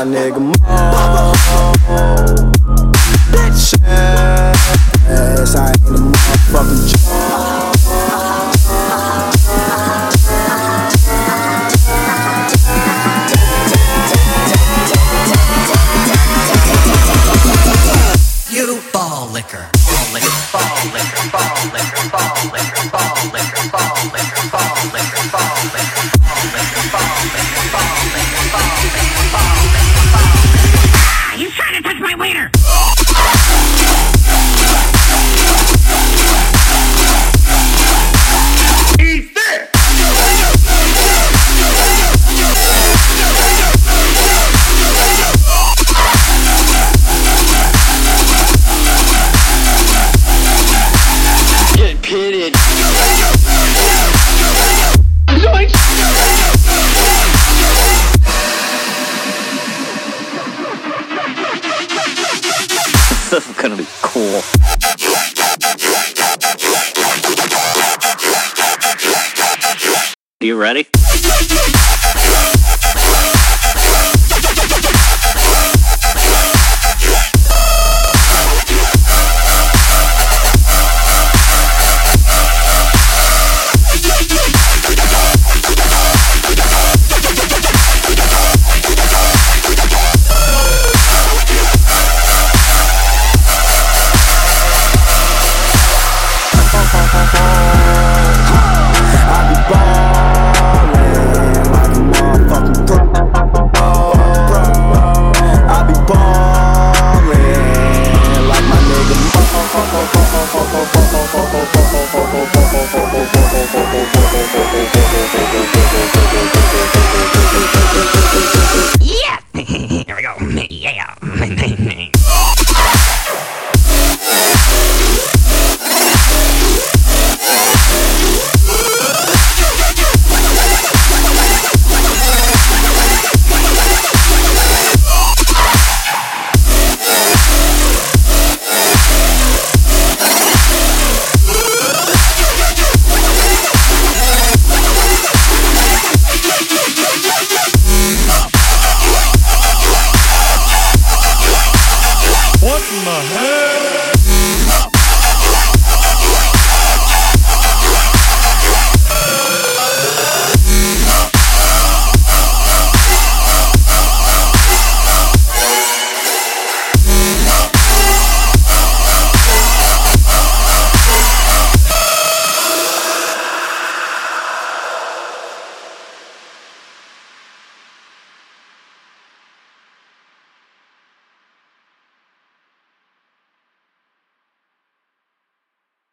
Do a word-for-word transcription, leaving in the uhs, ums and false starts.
nigga Mo. Bitch ass, I ain't a motherfucking joke. You ball liquor, ball liquor, ball liquor, ball liquor, ball liquor, ball liquor, ball liquor, ball liquor, ball liquor, ball liquor, ball liquor, ball liquor, ball liquor, ball liquor, ball liquor. Ah, he's trying to touch my wiener. He's there. Get pitted. This is gonna be cool. You ready?